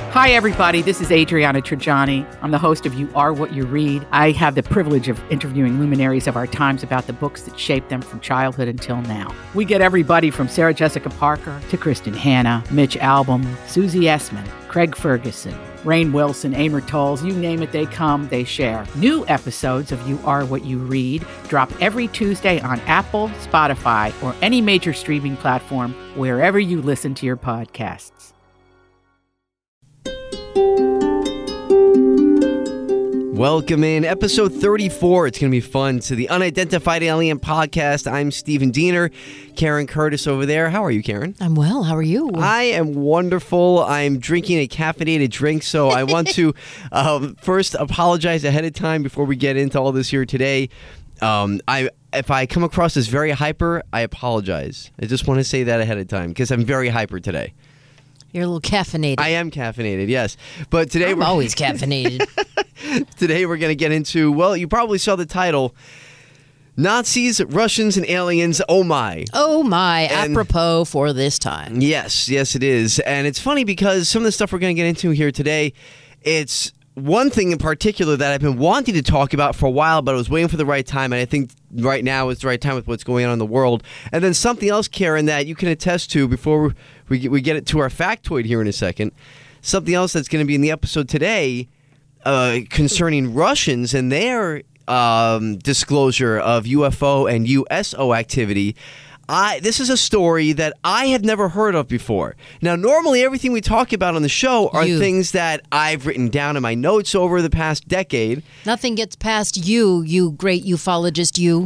Hi, everybody. This is Adriana Trajani. I'm the host of You Are What You Read. I have the privilege of interviewing luminaries of our times about the books that shaped them from childhood until now. We get everybody from Sarah Jessica Parker to Kristen Hanna, Mitch Albom, Susie Essman, Craig Ferguson, Rainn Wilson, Amor Tolls, you name it, they come, they share. New episodes of You Are What You Read drop every Tuesday on Apple, Spotify, or any major streaming platform wherever you listen to your podcasts. Welcome in episode 34. It's going to be fun to the Unidentified Alien Podcast. I'm Stephen Diener. Karen Curtis over there. How are you, Karen? I'm well. How are you? I am wonderful. I'm drinking a caffeinated drink, so I want to first apologize ahead of time before we get into all this here today. If I come across as very hyper, I apologize. I just want to say that ahead of time because I'm very hyper today. You're a little caffeinated. I am caffeinated, yes. But today I'm always caffeinated. Today we're going to get into, well, you probably saw the title, Nazis, Russians, and Aliens, oh my. Oh my, apropos for this time. Yes, it is. And it's funny because some of the stuff we're going to get into here today, it's one thing in particular that I've been wanting to talk about for a while, but I was waiting for the right time, and I think right now is the right time with what's going on in the world. And then something else, Karen, that you can attest to before we get it to our factoid here in a second. Something else that's going to be in the episode today concerning Russians and their disclosure of UFO and USO activity. This is a story that I have never heard of before. Now, normally everything we talk about on the show are things that I've written down in my notes over the past decade. Nothing gets past you great ufologist, you.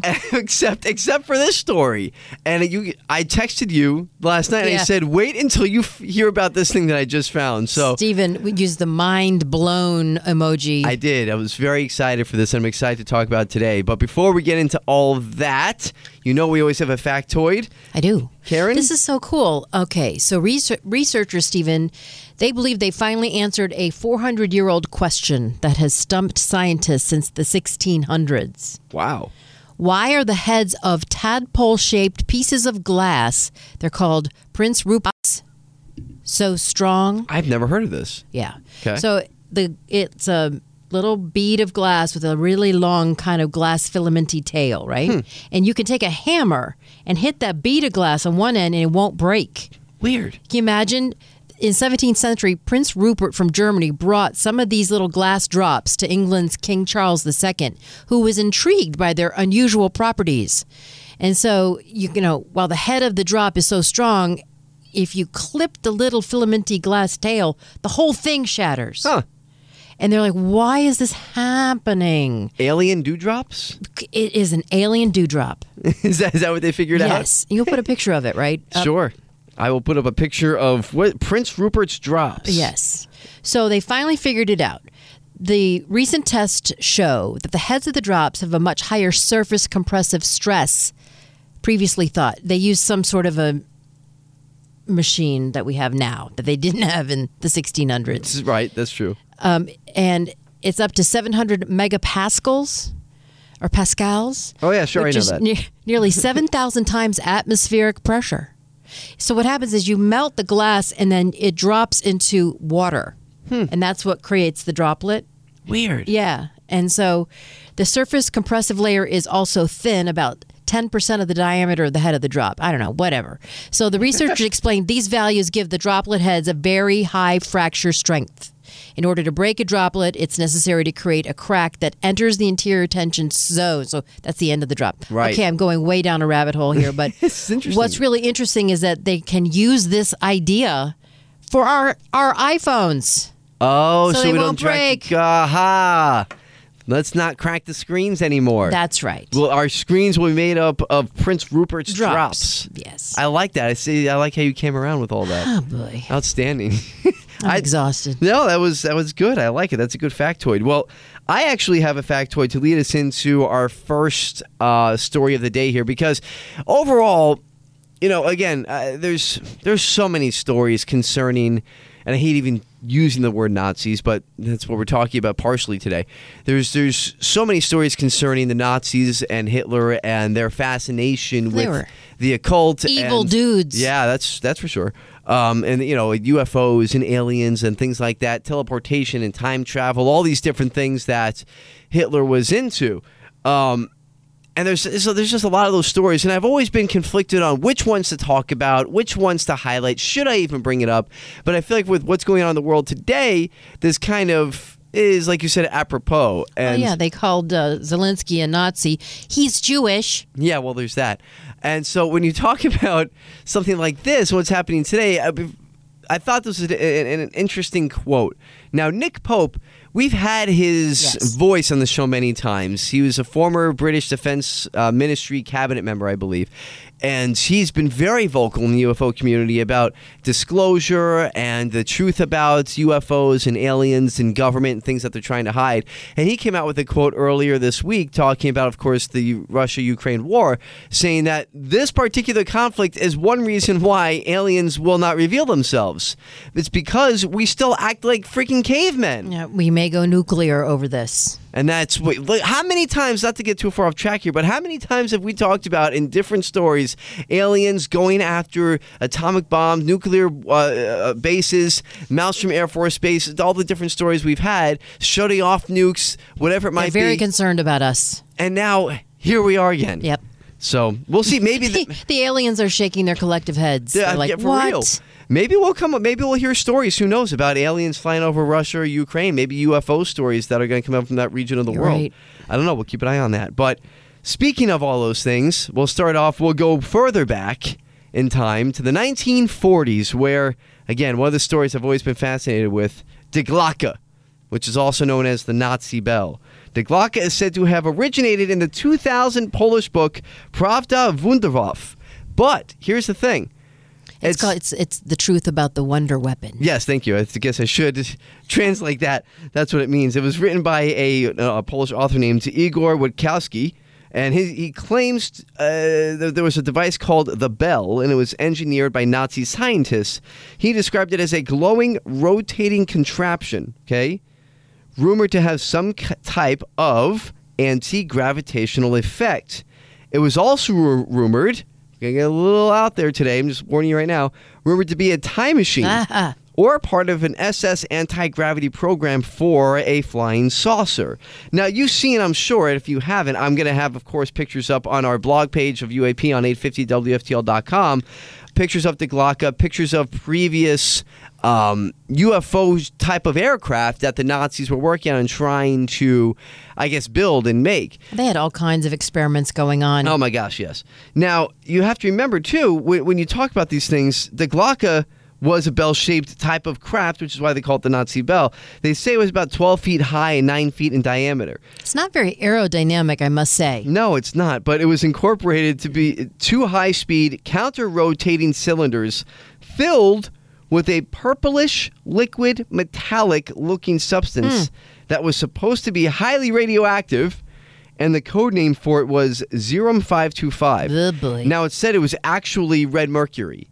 except for this story. And I texted you last night and I said, wait until you hear about this thing that I just found. So, Stephen, we used the mind blown emoji. I did. I was very excited for this. I'm excited to talk about it today. But before we get into all of that, you know we always have a factoid. I do. Karen? This is so cool. Okay, so researchers, Stephen, they believe they finally answered a 400-year-old question that has stumped scientists since the 1600s. Wow. Why are the heads of tadpole-shaped pieces of glass, they're called Prince Rupert's, so strong? I've never heard of this. Yeah. Okay. So it's a little bead of glass with a really long kind of glass filamenty tail, right? And you can take a hammer and hit that bead of glass on one end and it won't break. Weird. Can you imagine? In 17th century, Prince Rupert from Germany brought some of these little glass drops to England's King Charles II, who was intrigued by their unusual properties. And so, while the head of the drop is so strong, if you clip the little filamenty glass tail, the whole thing shatters. Huh. And they're like, why is this happening? Alien dewdrops? It is an alien dewdrop. Is that what they figured out? Yes. You'll put a picture of it, right? Sure. I will put up a picture of Prince Rupert's drops. Yes. So they finally figured it out. The recent tests show that the heads of the drops have a much higher surface compressive stress previously thought. They used some sort of a machine that we have now that they didn't have in the 1600s. Right, that's true. And it's up to 700 megapascals or pascals. Oh, yeah, sure, I know is that. Nearly 7,000 times atmospheric pressure. So what happens is you melt the glass and then it drops into water. And that's what creates the droplet. Weird. Yeah. And so the surface compressive layer is also thin, about 10% of the diameter of the head of the drop. I don't know, whatever. So the researchers explained these values give the droplet heads a very high fracture strength. In order to break a droplet, it's necessary to create a crack that enters the interior tension zone. So that's the end of the drop. Right. Okay, I'm going way down a rabbit hole here, but what's really interesting is that they can use this idea for our iPhones. Oh, so we don't break. Aha! Let's not crack the screens anymore. That's right. Well, our screens will be made up of Prince Rupert's drops. Yes. I like that. I like how you came around with all that. Oh, boy. Outstanding. I'm exhausted. No, that was good. I like it. That's a good factoid. Well, I actually have a factoid to lead us into our first story of the day here because overall, again, there's so many stories concerning, and I hate even using the word Nazis, but that's what we're talking about partially today. There's so many stories concerning the Nazis and Hitler and their fascination with the occult. Evil dudes. Yeah, that's for sure. and UFOs and aliens and things like that, teleportation and time travel, all these different things that Hitler was into. And there's just a lot of those stories, and I've always been conflicted on which ones to talk about, which ones to highlight. Should I even bring it up? But I feel like with what's going on in the world today, this kind of is, like you said, apropos. And they called Zelensky a Nazi. He's Jewish. Yeah, well, there's that. And so when you talk about something like this, what's happening today, I thought this was an interesting quote. Now, Nick Pope, we've had his voice on the show many times. He was a former British Defense Ministry cabinet member, I believe. And he's been very vocal in the UFO community about disclosure and the truth about UFOs and aliens and government and things that they're trying to hide. And he came out with a quote earlier this week talking about, of course, the Russia-Ukraine war, saying that this particular conflict is one reason why aliens will not reveal themselves. It's because we still act like freaking cavemen. Yeah, we may go nuclear over this. And that's how many times, not to get too far off track here, but how many times have we talked about in different stories aliens going after atomic bombs, nuclear bases, Malmstrom Air Force Base, all the different stories we've had, shutting off nukes, whatever it might be. They're very concerned about us. And now here we are again. Yep. So we'll see. Maybe the aliens are shaking their collective heads. Yeah, they're like, for what? real. Maybe we'll hear stories, who knows, about aliens flying over Russia or Ukraine, maybe UFO stories that are going to come up from that region of the world. Right. I don't know. We'll keep an eye on that. But speaking of all those things, we'll go further back in time to the 1940s, where, again, one of the stories I've always been fascinated with, Die Glocke, which is also known as the Nazi bell. Die Glocke is said to have originated in the 2000 Polish book Prawda Wunderwaffe. But here's the thing. It's the truth about the wonder weapon. Yes, thank you. I guess I should translate that. That's what it means. It was written by a Polish author named Igor Witkowski, and he claims there was a device called the Bell, and it was engineered by Nazi scientists. He described it as a glowing, rotating contraption, okay, rumored to have some type of anti-gravitational effect. It was also rumored, going to get a little out there today, I'm just warning you right now, rumored to be a time machine or part of an SS anti-gravity program for a flying saucer. Now, you've seen, I'm sure, and if you haven't, I'm going to have, of course, pictures up on our blog page of UAP on 850WFTL.com, pictures of Die Glocke, pictures of previous UFO type of aircraft that the Nazis were working on and trying to, I guess, build and make. They had all kinds of experiments going on. Oh my gosh, yes. Now, you have to remember, too, when you talk about these things, Die Glocke was a bell-shaped type of craft, which is why they call it the Nazi bell. They say it was about 12 feet high and 9 feet in diameter. It's not very aerodynamic, I must say. No, it's not, but it was incorporated to be two high-speed, counter-rotating cylinders filled with a purplish, liquid, metallic-looking substance that was supposed to be highly radioactive, and the code name for it was Zerum 525. Oh boy. Now, it said it was actually red mercury.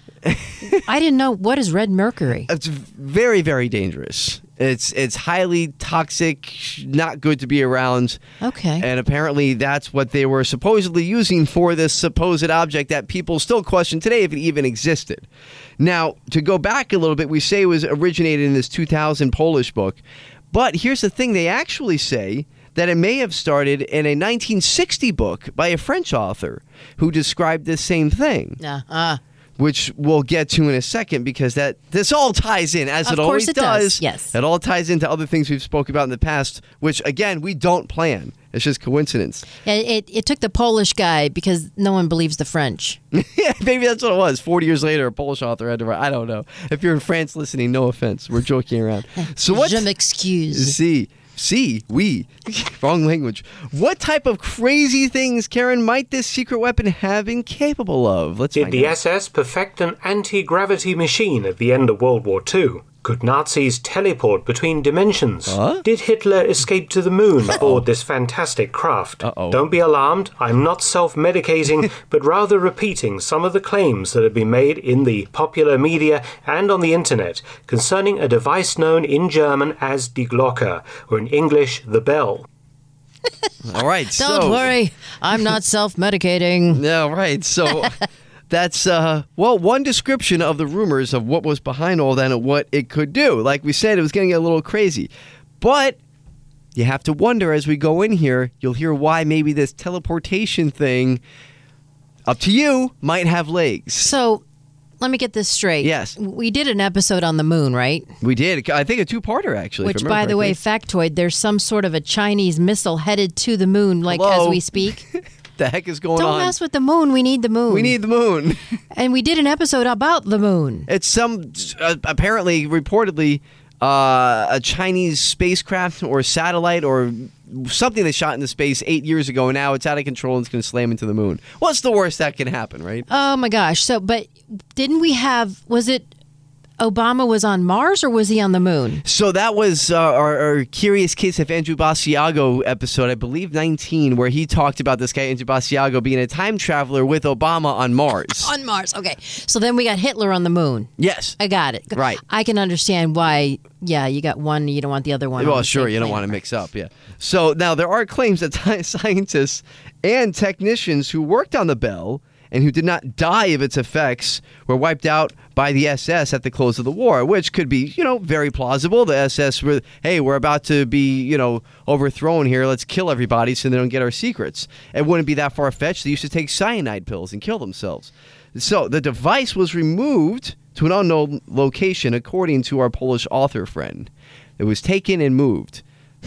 I didn't know. What is red mercury? It's very, very dangerous. It's highly toxic, not good to be around. Okay. And apparently that's what they were supposedly using for this supposed object that people still question today if it even existed. Now, to go back a little bit, we say it was originated in this 2000 Polish book. But here's the thing. They actually say that it may have started in a 1960 book by a French author who described this same thing. Which we'll get to in a second, because this all ties in, as it always does. Yes. It all ties into other things we've spoken about in the past, which, again, we don't plan. It's just coincidence. It took the Polish guy because no one believes the French. Yeah, maybe that's what it was. 40 years later, a Polish author had to write. I don't know. If you're in France listening, no offense. We're joking around. So what? Je m'excuse. We. Wrong language. What type of crazy things, Karen, might this secret weapon have been capable of? Let's find out. Did the SS perfect an anti-gravity machine at the end of World War II? Could Nazis teleport between dimensions? Did Hitler escape to the moon aboard this fantastic craft? Don't be alarmed, I'm not self-medicating, but rather repeating some of the claims that have been made in the popular media and on the internet concerning a device known in German as Die Glocke, or in English, the bell. All right, Don't worry, I'm not self-medicating. Yeah, right. So That's, one description of the rumors of what was behind all that and what it could do. Like we said, it was going to get a little crazy. But you have to wonder as we go in here, you'll hear why maybe this teleportation thing, up to you, might have legs. So let me get this straight. Yes. We did an episode on the moon, right? We did. I think a two-parter, actually. Which, by the way, factoid, there's some sort of a Chinese missile headed to the moon, like, Hello? as we speak. The heck is going Don't on? mess with the moon. We need the moon. We need the moon. And we did an episode about the moon. It's apparently, reportedly, a Chinese spacecraft or satellite or something they shot into space 8 years ago, and now it's out of control and it's going to slam into the moon. What's the worst that can happen, right? Oh, my gosh. So, but didn't we have, was it Obama was on Mars or was he on the moon? So that was our Curious Case of Andrew Basiago episode, I believe 19, where he talked about this guy, Andrew Basiago, being a time traveler with Obama on Mars. On Mars. Okay. So then we got Hitler on the moon. Yes. I got it. Right. I can understand why, you got one, you don't want the other one. Well, sure, you don't want to mix up, yeah. So now there are claims that scientists and technicians who worked on the Bell and who did not die of its effects were wiped out by the SS at the close of the war, which could be, very plausible. The SS were, hey, we're about to be, overthrown here. Let's kill everybody so they don't get our secrets. It wouldn't be that far-fetched. They used to take cyanide pills and kill themselves. So the device was removed to an unknown location, according to our Polish author friend. It was taken and moved.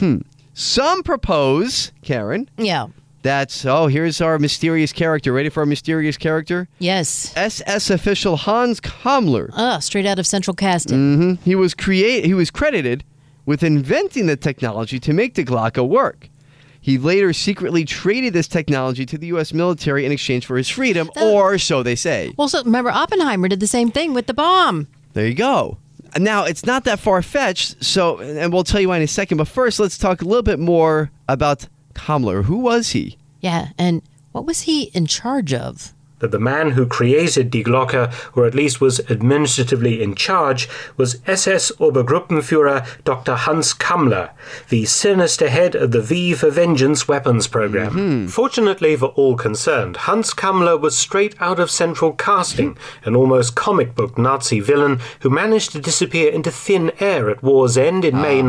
Some propose, Karen. Yeah. That's, here's our mysterious character. Ready for our mysterious character? Yes. SS official Hans Kammler. Straight out of Central Casting. He was credited with inventing the technology to make the Glocka work. He later secretly traded this technology to the U.S. military in exchange for his freedom, or so they say. Well, so remember, Oppenheimer did the same thing with the bomb. There you go. Now, it's not that far-fetched, and we'll tell you why in a second, but first let's talk a little bit more about Kammler. Who was he? Yeah, and what was he in charge of? That the man who created Die Glocke, or at least was administratively in charge, was SS Obergruppenführer Dr. Hans Kammler, the sinister head of the V for Vengeance weapons program. Fortunately for all concerned, Hans Kammler was straight out of Central Casting, an almost comic book Nazi villain who managed to disappear into thin air at war's end in May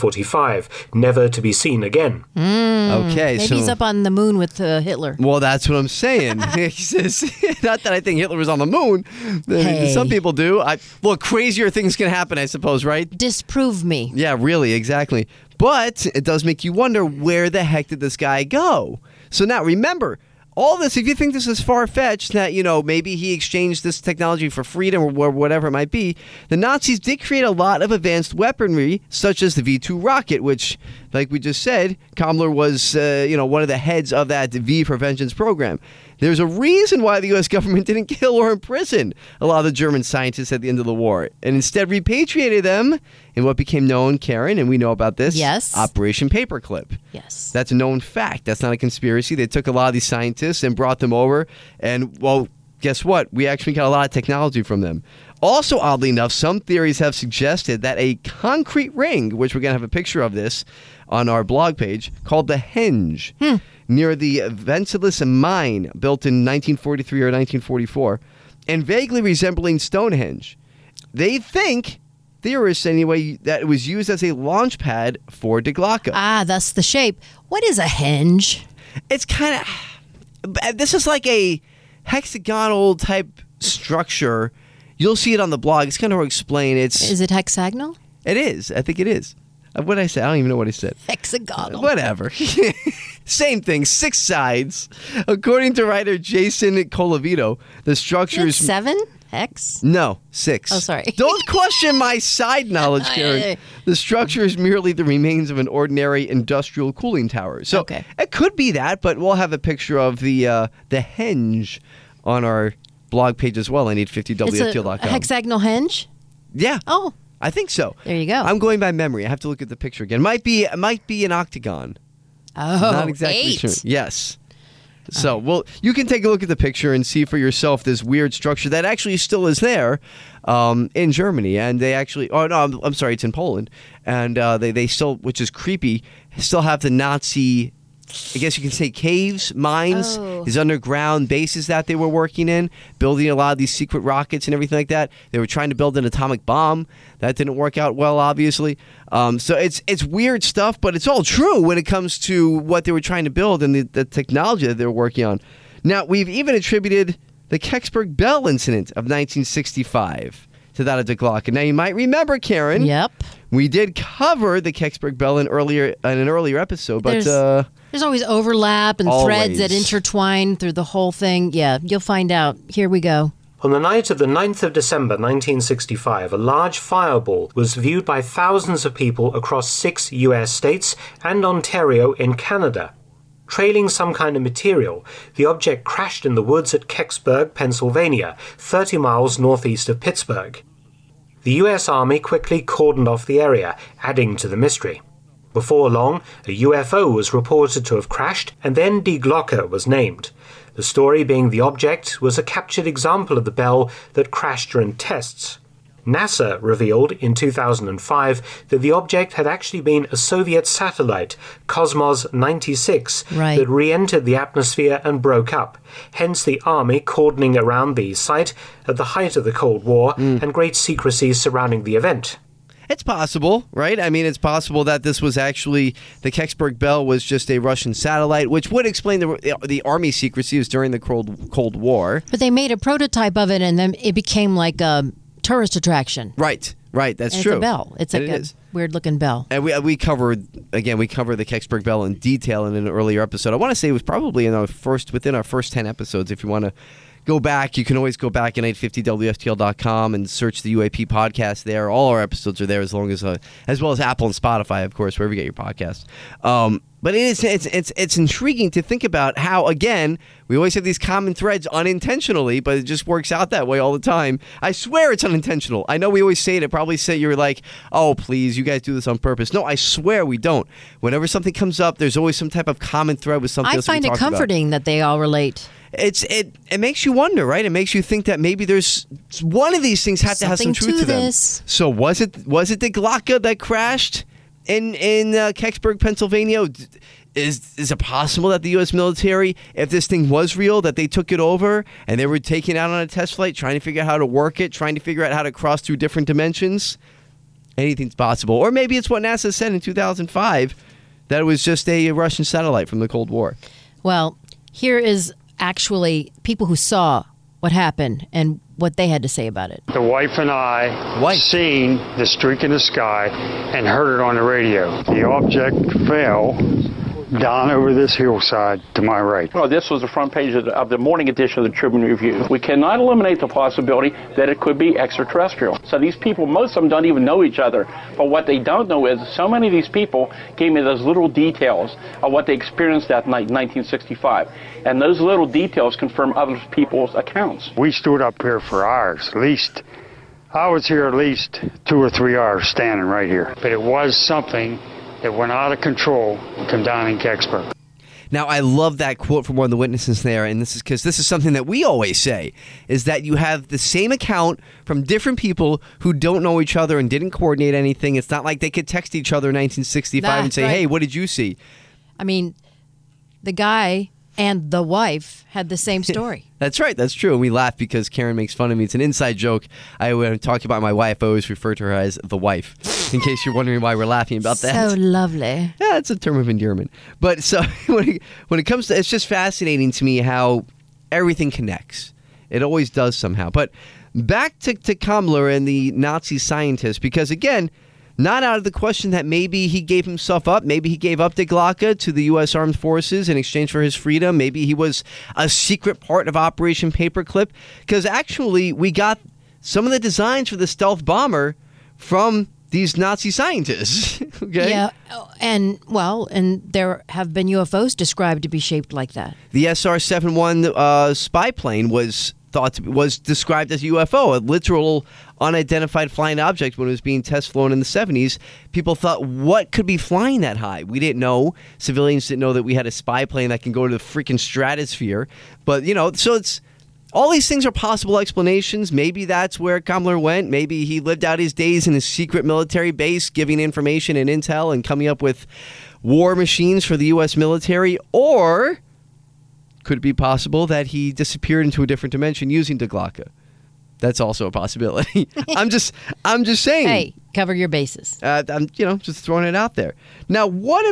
1945, never to be seen again. Okay, Maybe he's up on the moon with Hitler. Well, that's what I'm saying. He says, not that I think Hitler was on the moon. Hey. Some people do. Crazier things can happen, I suppose, right? Disprove me. Yeah, really, exactly. But it does make you wonder, where the heck did this guy go? So now, remember, all this, if you think this is far-fetched, that, maybe he exchanged this technology for freedom or whatever it might be, the Nazis did create a lot of advanced weaponry, such as the V-2 rocket, which, like we just said, Kammler was, one of the heads of that V for Vengeance program. There's a reason why the U.S. government didn't kill or imprison a lot of the German scientists at the end of the war, and instead repatriated them in what became known, Karen, and we know about this, yes, Operation Paperclip. Yes. That's a known fact. That's not a conspiracy. They took a lot of these scientists and brought them over, and, well, guess what? We actually got a lot of technology from them. Also, oddly enough, some theories have suggested that a concrete ring, which we're going to have a picture of this on our blog page, called the Henge, near the Venceslas mine, built in 1943 or 1944, and vaguely resembling Stonehenge. They think, theorists anyway, that it was used as a launch pad for Die Glocke. That's the shape. What is a henge? It's kind of... This is like a hexagonal type structure. You'll see it on the blog. It's kind of hard to explain. Is it hexagonal? It is. I think it is. What did I say? I don't even know what I said. Hexagonal. Whatever. Same thing. 6 sides. According to writer Jason Colavito, the structure is... 7? Hex? No, 6. Oh, sorry. Don't question my side knowledge, Karen. The structure is merely the remains of an ordinary industrial cooling tower. So It could be that, but we'll have a picture of the henge on our blog page as well. I need 50WFTL.com. A hexagonal henge? Yeah. Oh. I think so. There you go. I'm going by memory. I have to look at the picture again. It might be an octagon. Oh, not exactly 8. sure. Yes. So, you can take a look at the picture and see for yourself this weird structure that actually still is there in Germany. And they actually, I'm sorry, it's in Poland. And they still, which is creepy, still have the Nazi I guess you can say caves, mines, these underground bases that they were working in, building a lot of these secret rockets and everything like that. They were trying to build an atomic bomb. That didn't work out well, obviously. So it's weird stuff, but it's all true when it comes to what they were trying to build and the technology that they were working on. Now, we've even attributed the Kecksburg Bell incident of 1965 to that of Die Glocke. Now, you might remember, Karen. Yep. We did cover the Kecksburg Bell in an earlier episode, but there's always overlap and threads that Always. intertwine through the whole thing. Yeah, you'll find out. Here we go. On the night of the 9th of December 1965, a large fireball was viewed by thousands of people across 6 US states and Ontario in Canada. Trailing some kind of material, the object crashed in the woods at Kecksburg, Pennsylvania, 30 miles northeast of Pittsburgh. The US Army quickly cordoned off the area, adding to the mystery. Before long, a UFO was reported to have crashed, and then Die Glocke was named. The story being the object was a captured example of the bell that crashed during tests. NASA revealed in 2005 that the object had actually been a Soviet satellite, Cosmos 96, that re-entered the atmosphere and broke up. Hence the Army cordoning around the site at the height of the Cold War and great secrecy surrounding the event. it's possible, right? I mean, it's possible that this was actually, the Kecksburg Bell was just a Russian satellite, which would explain the Army secrecy during the Cold War. But they made a prototype of it, and then it became like a tourist attraction. Right, that's and true. It's a bell. It's like a weird-looking bell. And we covered the Kecksburg Bell in detail in an earlier episode. I want to say it was probably within our first 10 episodes. If you want to go back, you can always go back at 850WFTL.com and search the UAP podcast there. All our episodes are there, as well as Apple and Spotify, of course, wherever you get your podcasts. But it's intriguing to think about how, again, we always have these common threads unintentionally, but it just works out that way all the time. I swear it's unintentional. I know we always say it. Probably say you're like, oh, please, you guys do this on purpose. No, I swear we don't. Whenever something comes up, there's always some type of common thread with something else we talked about. I find it comforting that they all relate. It makes you wonder, right? It makes you think that maybe there's one of these things have to have some truth to them. So was it the Glocke that crashed in Kecksburg, Pennsylvania? Is it possible that the U.S. military, if this thing was real, that they took it over and they were taking it out on a test flight, trying to figure out how to work it, trying to figure out how to cross through different dimensions? Anything's possible. Or maybe it's what NASA said in 2005, that it was just a Russian satellite from the Cold War. Well, here is actually people who saw what happened and what they had to say about it. The wife and I seen the streak in the sky and heard it on the radio. The object fell down over this hillside to my right. Well, this was the front page of the morning edition of the Tribune Review. We cannot eliminate the possibility that it could be extraterrestrial. So these people, most of them don't even know each other. But what they don't know is so many of these people gave me those little details of what they experienced that night in 1965. And those little details confirm other people's accounts. We stood up here for hours, I was here at least 2 or 3 hours standing right here. But it was something that went out of control and come down in Kecksburg. Now, I love that quote from one of the witnesses there, and this is because this is something that we always say, is that you have the same account from different people who don't know each other and didn't coordinate anything. It's not like they could text each other in 1965 and say, hey, what did you see? I mean, the guy and the wife had the same story. That's right. That's true. And we laugh because Karen makes fun of me. It's an inside joke. When I'm talking about my wife, I always refer to her as the wife, in case you're wondering why we're laughing about that. So lovely. Yeah, it's a term of endearment. But so when it comes to, it's just fascinating to me how everything connects. It always does somehow. But back to Kammler and the Nazi scientist, because again, not out of the question that maybe he gave himself up. Maybe he gave up Die Glocke to the U.S. Armed Forces in exchange for his freedom. Maybe he was a secret part of Operation Paperclip. Because actually, we got some of the designs for the stealth bomber from these Nazi scientists. Okay? Yeah, and there have been UFOs described to be shaped like that. The SR-71 spy plane was described as a UFO, a literal unidentified flying object when it was being test flown in the 70s. People thought, what could be flying that high? We didn't know. Civilians didn't know that we had a spy plane that can go to the freaking stratosphere. But, so All these things are possible explanations. Maybe that's where Kammler went. Maybe he lived out his days in a secret military base, giving information and intel and coming up with war machines for the U.S. military. Or could it be possible that he disappeared into a different dimension using Die Glocke? That's also a possibility. I'm just saying. Hey, cover your bases. I'm just throwing it out there. Now,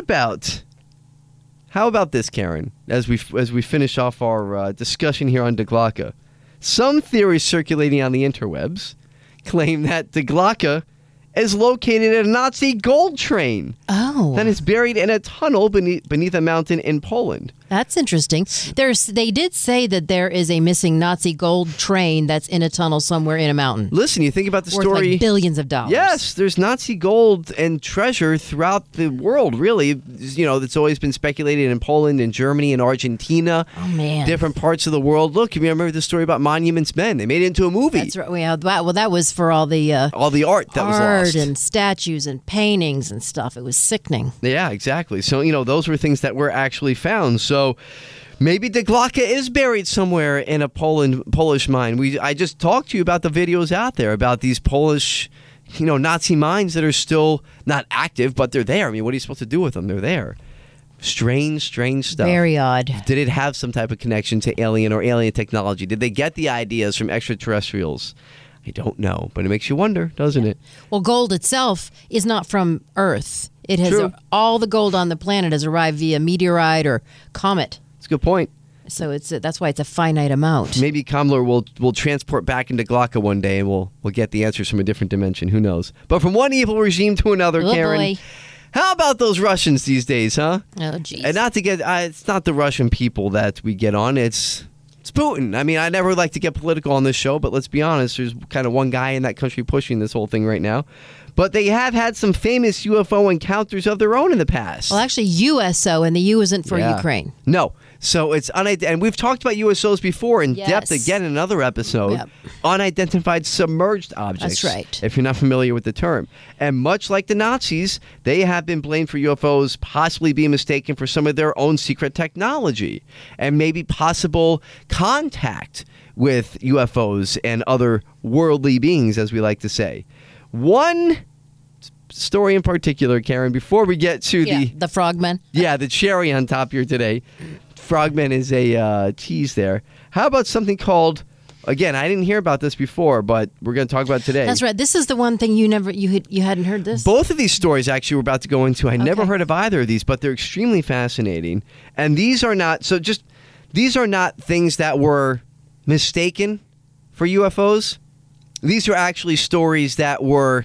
how about this, Karen? As we finish off our discussion here on Die Glocke, some theories circulating on the interwebs claim that Die Glocke is located at a Nazi gold train. Oh. That is buried in a tunnel beneath a mountain in Poland. That's interesting. They did say that there is a missing Nazi gold train that's in a tunnel somewhere in a mountain. Listen, you think about the worth story. Like billions of dollars. Yes, there's Nazi gold and treasure throughout the world, really. It's always been speculated in Poland and Germany and Argentina. Oh, man. Different parts of the world. Look, you remember the story about Monuments Men? They made it into a movie. That's right. Well, that was for all the art that was lost. and statues and paintings and stuff. It was sickening. Yeah, exactly. So, those were things that were actually found. So maybe Die Glocke is buried somewhere in a Polish mine. I just talked to you about the videos out there about these Polish, Nazi mines that are still not active, but they're there. I mean, what are you supposed to do with them? They're there. Strange stuff. Very odd. Did it have some type of connection to alien technology? Did they get the ideas from extraterrestrials? I don't know, but it makes you wonder, doesn't it? Well, gold itself is not from Earth. It has True. all the gold on the planet has arrived via meteorite or comet. That's a good point. So that's why it's a finite amount. Maybe Kammler will transport back into Glocke one day, and we'll get the answers from a different dimension. Who knows? But from one evil regime to another, Oh, Karen. boy. How about those Russians these days, huh? Oh, jeez. And not to get, it's not the Russian people that we get on. It's Putin. I mean, I never like to get political on this show, but let's be honest. There's kind of one guy in that country pushing this whole thing right now. But they have had some famous UFO encounters of their own in the past. Well, actually, USO, and the U isn't for Ukraine. No. So it's and we've talked about USOs before in depth again in another episode. Yep. Unidentified submerged objects. That's right. If you're not familiar with the term. And much like the Nazis, they have been blamed for UFOs possibly being mistaken for some of their own secret technology and maybe possible contact with UFOs and other worldly beings, as we like to say. One story in particular, Karen, before we get to the frogmen. Yeah, the cherry on top here today. Frogman is a tease there. How about something called, again, I didn't hear about this before, but we're going to talk about it today. That's right. This is the one thing you hadn't heard this. Both of these stories actually we're about to go into. I never heard of either of these, but they're extremely fascinating. And these are not things that were mistaken for UFOs. These are actually stories that were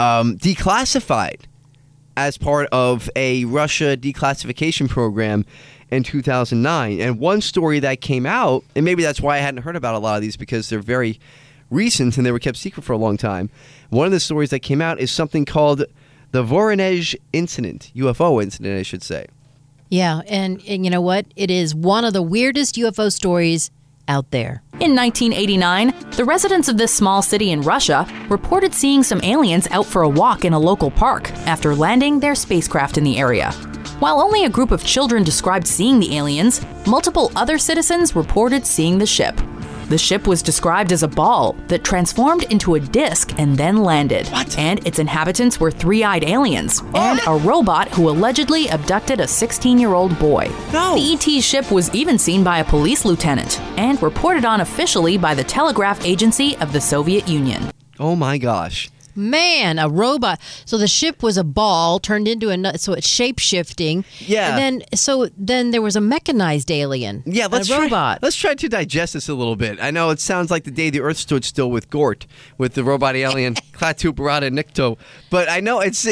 declassified as part of a Russia declassification program in 2009. And one story that came out, and maybe that's why I hadn't heard about a lot of these because they're very recent and they were kept secret for a long time. One of the stories that came out is something called the Voronezh incident, UFO incident, I should say. Yeah, and you know what? It is one of the weirdest UFO stories out there. In 1989, the residents of this small city in Russia reported seeing some aliens out for a walk in a local park after landing their spacecraft in the area. While only a group of children described seeing the aliens, multiple other citizens reported seeing the ship. The ship was described as a ball that transformed into a disc and then landed. What? And its inhabitants were three-eyed aliens and a robot who allegedly abducted a 16-year-old boy. No. The ET ship was even seen by a police lieutenant and reported on officially by the Telegraph Agency of the Soviet Union. Oh my gosh. Man, a robot. So the ship was a ball turned into so it's shape-shifting. Yeah. And then there was a mechanized alien. Yeah, let's a robot. Let's try to digest this a little bit. I know it sounds like the day the Earth stood still with Gort, with the robot alien Klaatu Barada Nikto, but I know it's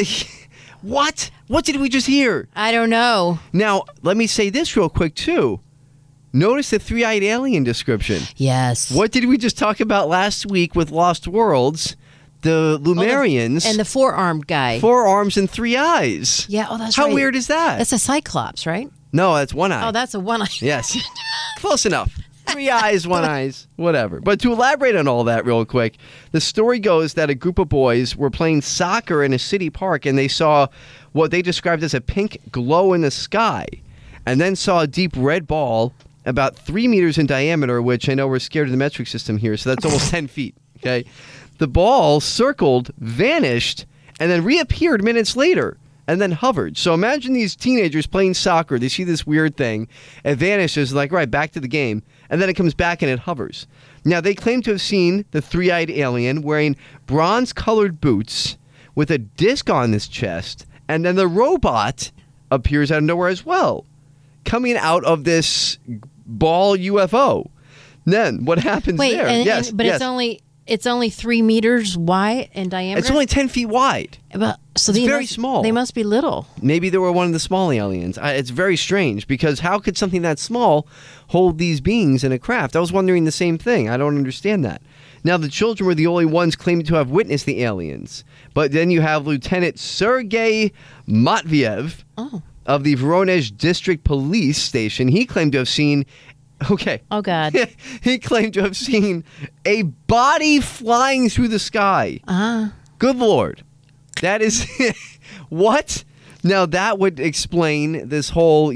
what? What did we just hear? I don't know. Now, let me say this real quick too. Notice the three-eyed alien description. Yes. What did we just talk about last week with Lost Worlds? The Lumerians. And the four-armed guy. 4 arms and 3 eyes. Yeah, oh, that's How right. weird is that? That's a cyclops, right? No, that's 1 eye. Oh, that's a one eye. Yes. Close enough. 3 eyes, 1 eyes, whatever. But to elaborate on all that real quick, the story goes that a group of boys were playing soccer in a city park and they saw what they described as a pink glow in the sky and then saw a deep red ball about 3 meters in diameter, which I know we're scared of the metric system here, so that's almost 10 feet. Okay, the ball circled, vanished, and then reappeared minutes later, and then hovered. So imagine these teenagers playing soccer. They see this weird thing. It vanishes, like, right, back to the game. And then it comes back and it hovers. Now, they claim to have seen the three-eyed alien wearing bronze-colored boots with a disc on his chest. And then the robot appears out of nowhere as well, coming out of this ball UFO. Then what happens there? It's only 3 meters wide in diameter. It's only 10 feet wide. It's very small. They must be little. Maybe they were one of the small aliens. It's very strange because how could something that small hold these beings in a craft? I was wondering the same thing. I don't understand that. Now, the children were the only ones claiming to have witnessed the aliens. But then you have Lieutenant Sergei Matviev of the Voronezh District Police Station. He claimed to have seen... Okay. Oh, God. He claimed to have seen a body flying through the sky. Good Lord. That is... What? Now, that would explain this whole,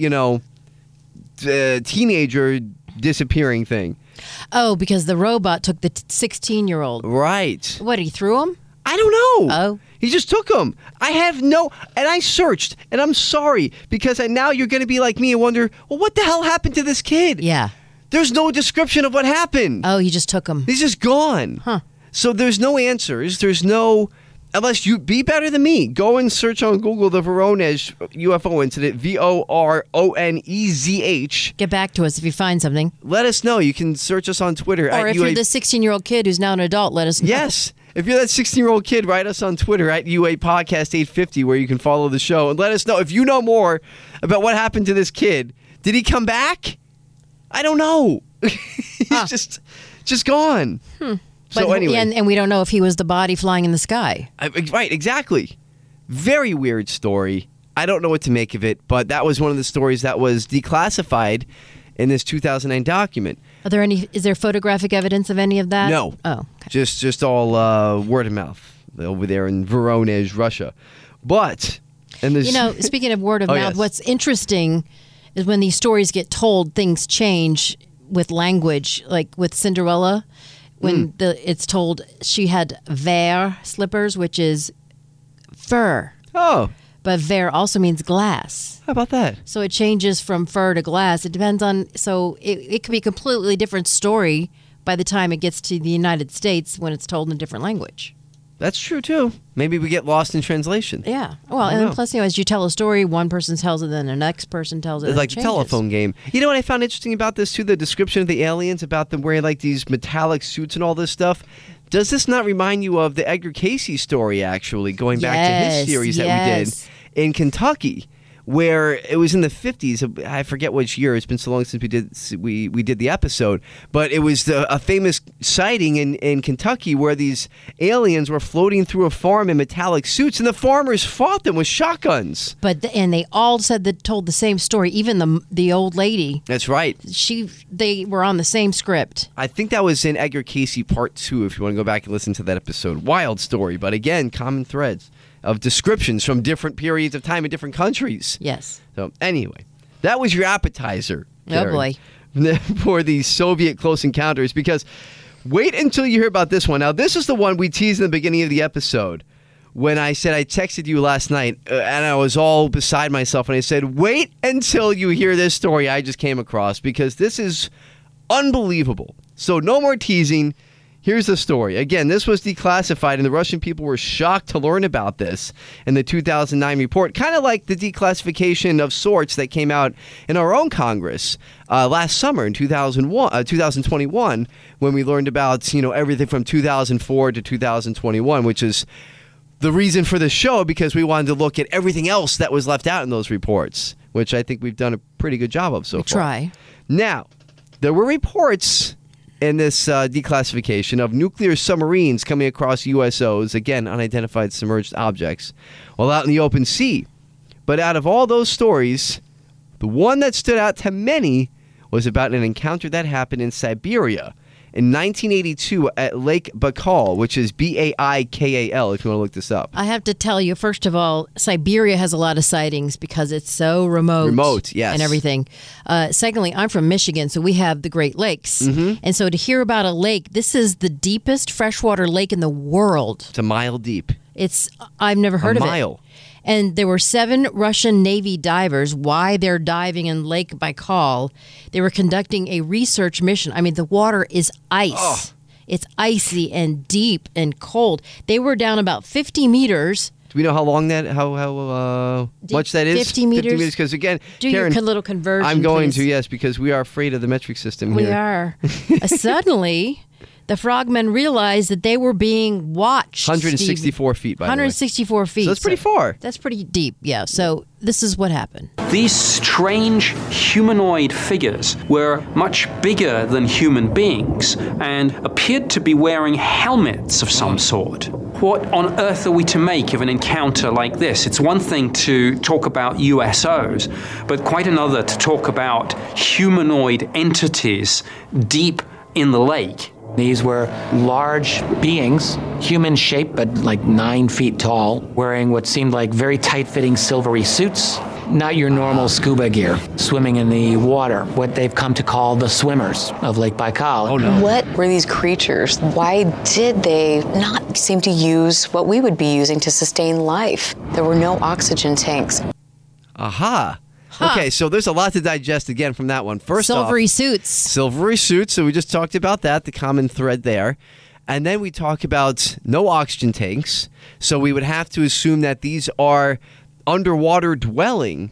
teenager disappearing thing. Oh, because the robot took the 16-year-old. Right. What, he threw him? I don't know. Oh. He just took him. I have no... And I searched, and I'm sorry, because now you're going to be like me and wonder, well, what the hell happened to this kid? Yeah. There's no description of what happened. Oh, he just took him. He's just gone. Huh. So there's no answers. There's no... Unless you be better than me, go and search on Google the Voronezh UFO incident, VORONEZH. Get back to us if you find something. Let us know. You can search us on Twitter. Or if you're the 16-year-old kid who's now an adult, let us know. Yes. If you're that 16-year-old kid, write us on Twitter at UA Podcast 850, where you can follow the show. And let us know if you know more about what happened to this kid. Did he come back? I don't know. He's just gone. So anyway. And we don't know if he was the body flying in the sky. Right, exactly. Very weird story. I don't know what to make of it, but that was one of the stories that was declassified in this 2009 document. Is there photographic evidence of any of that? No. Oh, okay. Just all word of mouth over there in Voronezh, Russia. But speaking of word of mouth, yes. What's interesting is when these stories get told, things change with language, like with Cinderella. When it's told she had ver slippers, which is fur. Oh. But ver also means glass. How about that? So it changes from fur to glass. It depends on... So it could be a completely different story by the time it gets to the United States when it's told in a different language. That's true, too. Maybe we get lost in translation. Yeah. Well, and plus, as you tell a story, one person tells it, then the next person tells it. It's like the telephone game. You know what I found interesting about this, too? The description of the aliens, about them wearing like these metallic suits and all this stuff. Does this not remind you of the Edgar Cayce story, actually, going back to his series that we did in Kentucky? Where it was in the 50s, I forget which year. It's been so long since we did the episode, but it was a famous sighting in Kentucky where these aliens were floating through a farm in metallic suits, and the farmers fought them with shotguns. And they all told the same story. Even the old lady. That's right. They were on the same script. I think that was in Edgar Cayce Part 2. If you want to go back and listen to that episode, wild story, but again, common threads of descriptions from different periods of time in different countries. Yes. So anyway, that was your appetizer, Karen, oh boy, for the Soviet close encounters. Because wait until you hear about this one. Now, this is the one we teased in the beginning of the episode when I said I texted you last night, and I was all beside myself, and I said, wait until you hear this story I just came across, because this is unbelievable. So no more teasing. Here's the story. Again, this was declassified, and the Russian people were shocked to learn about this in the 2009 report, kind of like the declassification of sorts that came out in our own Congress last summer in 2021, when we learned about everything from 2004 to 2021, which is the reason for the show, because we wanted to look at everything else that was left out in those reports, which I think we've done a pretty good job of so far. Try. Now, there were reports in this declassification of nuclear submarines coming across USOs, again, unidentified submerged objects, while out in the open sea. But out of all those stories, the one that stood out to many was about an encounter that happened in Siberia in 1982 at Lake Baikal, which is Baikal, if you want to look this up. I have to tell you, first of all, Siberia has a lot of sightings because it's so remote. Remote, yes. And everything. Secondly, I'm from Michigan, so we have the Great Lakes. Mm-hmm. And so to hear about a lake, this is the deepest freshwater lake in the world. It's a mile deep. I've never heard of it. A mile. And there were 7 Russian Navy divers. Why they're diving in Lake Baikal, they were conducting a research mission. I mean, the water is ice. Oh. It's icy and deep and cold. They were down about 50 meters. Do we know how long that, how much that is? 50 meters. 50 meters, because again, Do Karen, your little conversion, I'm going please. to, yes, because we are afraid of the metric system here. We are. Suddenly, the frogmen realized that they were being watched. 164 feet, by the way. 164 feet. So that's pretty far. That's pretty deep, yeah. So this is what happened. These strange humanoid figures were much bigger than human beings and appeared to be wearing helmets of some sort. What on earth are we to make of an encounter like this? It's one thing to talk about USOs, but quite another to talk about humanoid entities deep in the lake. These were large beings, human-shaped but like 9 feet tall, wearing what seemed like very tight-fitting silvery suits. Not your normal scuba gear, swimming in the water, what they've come to call the swimmers of Lake Baikal. Oh, no. What were these creatures? Why did they not seem to use what we would be using to sustain life? There were no oxygen tanks. Aha. Okay, so there's a lot to digest again from that one. First off, Silvery suits. silvery suits. So we just talked about that, the common thread there. And then we talk about no oxygen tanks. So we would have to assume that these are underwater dwelling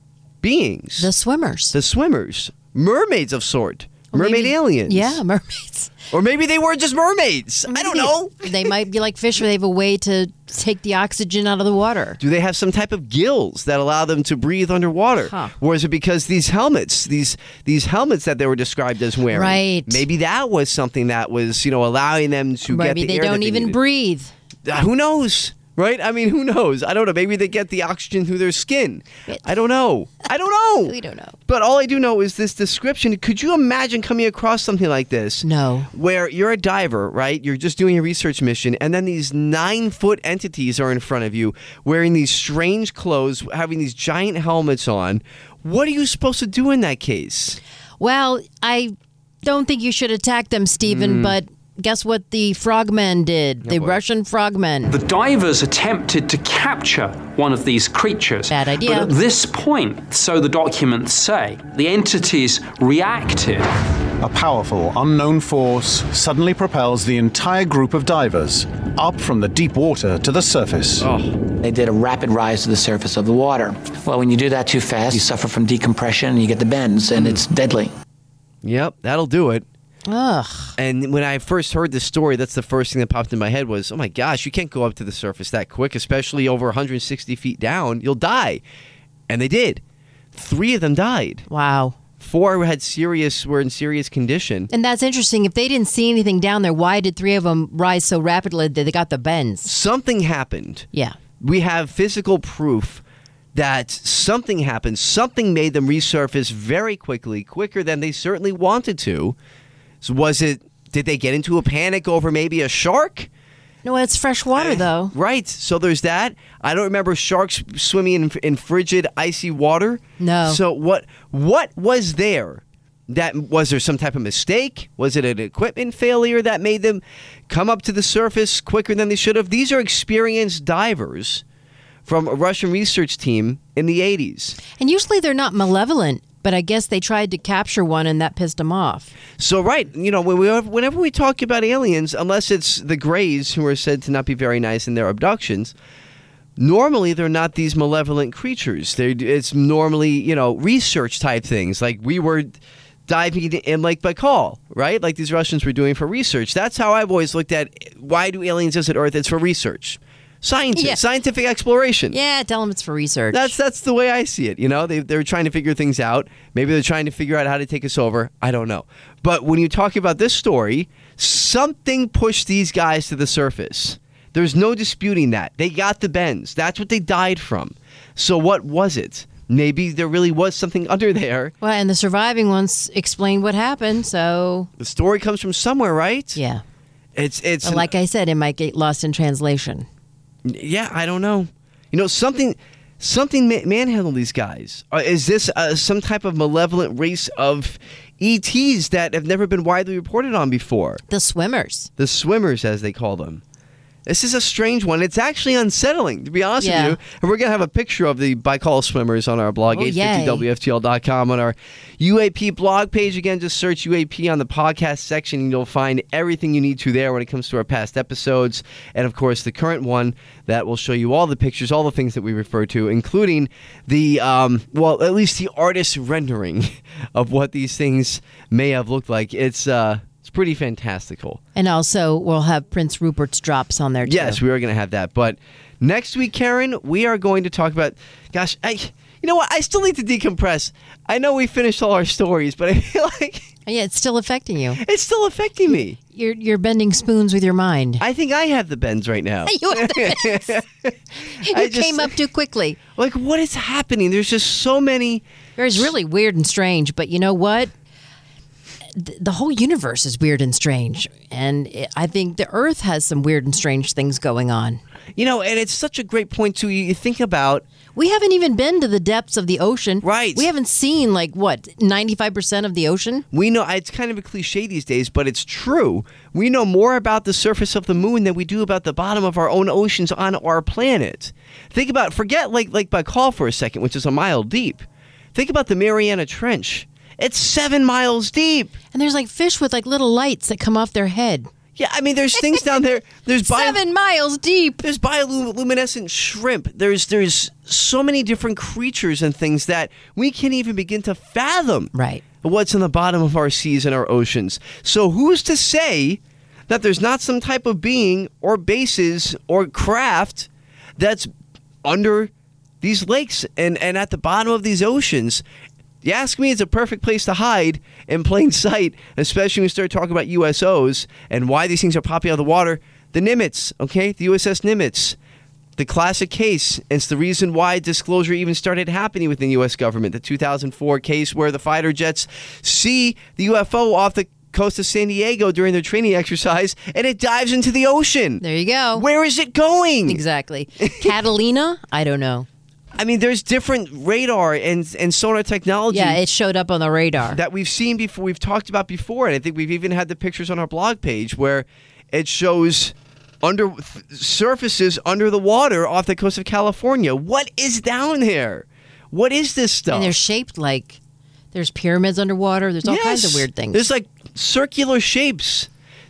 beings. The swimmers. The swimmers. Mermaids of sort. Mermaid aliens. Yeah, mermaids. Or maybe they were just mermaids. I don't know. They might be like fish where they have a way to take the oxygen out of the water. Do they have some type of gills that allow them to breathe underwater? Huh. Or is it because these helmets, these helmets that they were described as wearing? Right. Maybe that was something that was, allowing them to get Maybe the they air that don't they even needed. breathe. Who knows? Right? I mean, who knows? I don't know. Maybe they get the oxygen through their skin. I don't know. We don't know. But all I do know is this description. Could you imagine coming across something like this? No. Where you're a diver, right? You're just doing a research mission, and then these 9-foot entities are in front of you wearing these strange clothes, having these giant helmets on. What are you supposed to do in that case? Well, I don't think you should attack them, Stephen, but guess what the frogmen did? The Russian frogmen. The divers attempted to capture one of these creatures. Bad idea. But at this point, so the documents say, the entities reacted. A powerful, unknown force suddenly propels the entire group of divers up from the deep water to the surface. They did a rapid rise to the surface of the water. Well, when you do that too fast, you suffer from decompression and you get the bends, and it's deadly. Yep, that'll do it. Ugh. And when I first heard this story, that's the first thing that popped in my head was, oh my gosh, you can't go up to the surface that quick, especially over 160 feet down. You'll die. And they did. 3 of them died. Wow. 4 were in serious condition. And that's interesting. If they didn't see anything down there, why did 3 of them rise so rapidly that they got the bends? Something happened. Yeah. We have physical proof that something happened. Something made them resurface very quickly, quicker than they certainly wanted to. So did they get into a panic over maybe a shark? No, it's fresh water, though. Right. So there's that. I don't remember sharks swimming in frigid, icy water. No. So what was there? Was there some type of mistake? Was it an equipment failure that made them come up to the surface quicker than they should have? These are experienced divers from a Russian research team in the 80s. And usually they're not malevolent, but I guess they tried to capture one and that pissed them off. So, right, whenever we talk about aliens, unless it's the Greys who are said to not be very nice in their abductions, normally they're not these malevolent creatures. It's normally, research type things. Like we were diving in Lake Baikal, right? Like these Russians were doing for research. That's how I've always looked at why do aliens visit Earth? It's for research. Scientific exploration. Yeah, tell them it's for research. That's the way I see it. They're trying to figure things out. Maybe they're trying to figure out how to take us over. I don't know. But when you talk about this story, something pushed these guys to the surface. There's no disputing that. They got the bends. That's what they died from. So what was it? maybe there really was something under there. Well, and the surviving ones explain what happened, so... The story comes from somewhere, right? Yeah. It's like I said, it might get lost in translation. Yeah, I don't know. Something manhandled these guys. Is this some type of malevolent race of ETs that have never been widely reported on before? The swimmers. The swimmers, as they call them. This is a strange one. It's actually unsettling, to be honest with you. And we're going to have a picture of the Baikal swimmers on our blog, 850WFTL.com, on our UAP blog page. Again, just search UAP on the podcast section, and you'll find everything you need to there when it comes to our past episodes. And, of course, the current one that will show you all the pictures, all the things that we refer to, including the, at least the artist's rendering of what these things may have looked like. It's pretty fantastical. And also, we'll have Prince Rupert's drops on there, too. Yes, we are going to have that. But next week, Karen, we are going to talk about... Gosh, you know what? I still need to decompress. I know we finished all our stories, but I feel like... Yeah, it's still affecting you. It's still affecting me. You're bending spoons with your mind. I think I have the bends right now. You have the bends. You came up too quickly. Like, what is happening? There's just so many... It's really weird and strange, but you know what? The whole universe is weird and strange, and I think the Earth has some weird and strange things going on. And it's such a great point, too. You think about... We haven't even been to the depths of the ocean. Right. We haven't seen, 95% of the ocean? We know, it's kind of a cliche these days, but it's true. We know more about the surface of the moon than we do about the bottom of our own oceans on our planet. Think about, forget like Baikal for a second, which is a mile deep. Think about the Mariana Trench. It's 7 miles deep. And there's fish with little lights that come off their head. Yeah, I mean, there's things down there. There's 7 miles deep. There's bioluminescent shrimp. There's so many different creatures and things that we can't even begin to fathom. Right. What's in the bottom of our seas and our oceans. So who's to say that there's not some type of being or bases or craft that's under these lakes and at the bottom of these oceans? You ask me, it's a perfect place to hide in plain sight, especially when we start talking about USOs and why these things are popping out of the water. The Nimitz, okay? The USS Nimitz. The classic case. It's the reason why disclosure even started happening within the U.S. government. The 2004 case where the fighter jets see the UFO off the coast of San Diego during their training exercise, and it dives into the ocean. There you go. Where is it going? Exactly. Catalina? I don't know. I mean, there's different radar and sonar technology. Yeah, it showed up on the radar. That we've seen before, we've talked about before, and I think we've even had the pictures on our blog page where it shows surfaces under the water off the coast of California. What is down there? What is this stuff? And they're shaped there's pyramids underwater. There's all kinds of weird things. There's circular shapes.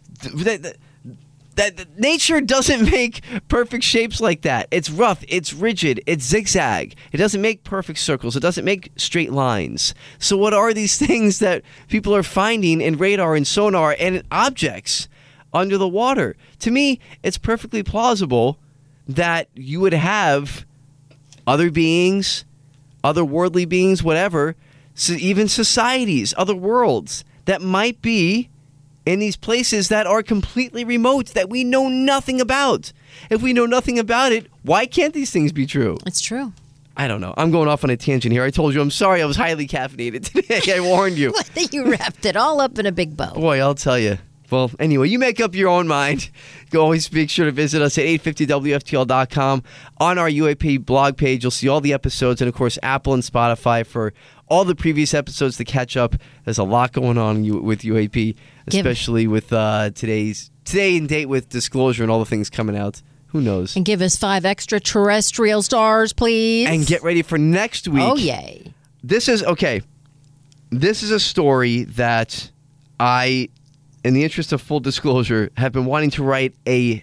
That nature doesn't make perfect shapes like that. It's rough, it's rigid, it's zigzag. It doesn't make perfect circles. It doesn't make straight lines. So what are these things that people are finding in radar and sonar and objects under the water? To me, it's perfectly plausible that you would have other beings, otherworldly beings, whatever, so even societies, other worlds that might be in these places that are completely remote, that we know nothing about. If we know nothing about it, why can't these things be true? It's true. I don't know. I'm going off on a tangent here. I told you. I'm sorry. I was highly caffeinated today. I warned you. You wrapped it all up in a big bow. Boy, I'll tell you. Well, anyway, you make up your own mind. Always make sure to visit us at 850WFTL.com. On our UAP blog page, you'll see all the episodes, and, of course, Apple and Spotify for all the previous episodes to catch up. There's a lot going on with UAP, especially with today and date with disclosure and all the things coming out. Who knows? And give us 5 extraterrestrial stars, please. And get ready for next week. Oh, yay. This is a story that I, in the interest of full disclosure, have been wanting to write a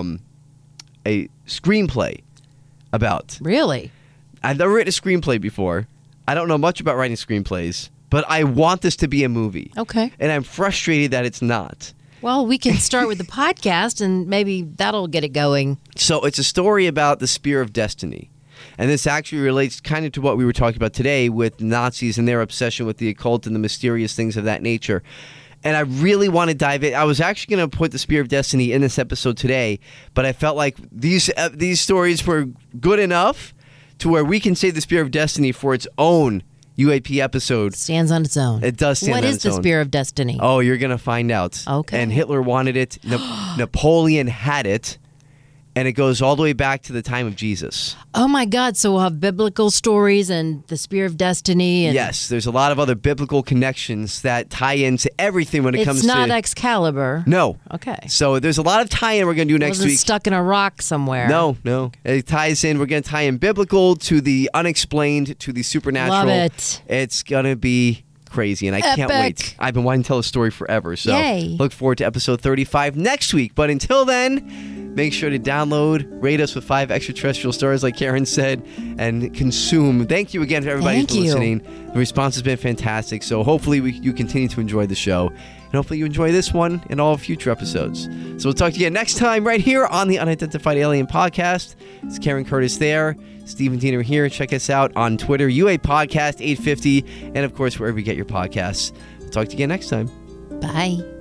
screenplay about. Really? I've never written a screenplay before. I don't know much about writing screenplays, but I want this to be a movie. Okay. And I'm frustrated that it's not. Well, we can start with the podcast, and maybe that'll get it going. So it's a story about the Spear of Destiny. And this actually relates kind of to what we were talking about today with Nazis and their obsession with the occult and the mysterious things of that nature. And I really want to dive in. I was actually going to put the Spear of Destiny in this episode today, but I felt like these stories were good enough to where we can save the Spear of Destiny for its own UAP episode. Stands on its own. It does stand on its own. What is the Spear of Destiny? Oh, you're going to find out. Okay. And Hitler wanted it. Napoleon had it. And it goes all the way back to the time of Jesus. Oh, my God. So we'll have biblical stories and the Spear of Destiny. And yes, there's a lot of other biblical connections that tie into everything when it comes to... It's not Excalibur. No. Okay. So there's a lot of tie-in we're going to do next week. Stuck in a rock somewhere. No. It ties in. We're going to tie in biblical to the unexplained to the supernatural. Love it. It's going to be crazy, and I can't wait. I've been wanting to tell a story forever. So Yay. Look forward to episode 35 next week. But until then, make sure to download, rate us with 5 extraterrestrial stars, like Karen said, and consume. Thank you again to everybody who's been listening. The response has been fantastic. So hopefully you continue to enjoy the show. And hopefully you enjoy this one and all future episodes. So we'll talk to you again next time right here on the Unidentified Alien Podcast. It's Karen Curtis there. Stephen Diener here. Check us out on Twitter, UA Podcast 850, and of course, wherever you get your podcasts. We'll talk to you again next time. Bye.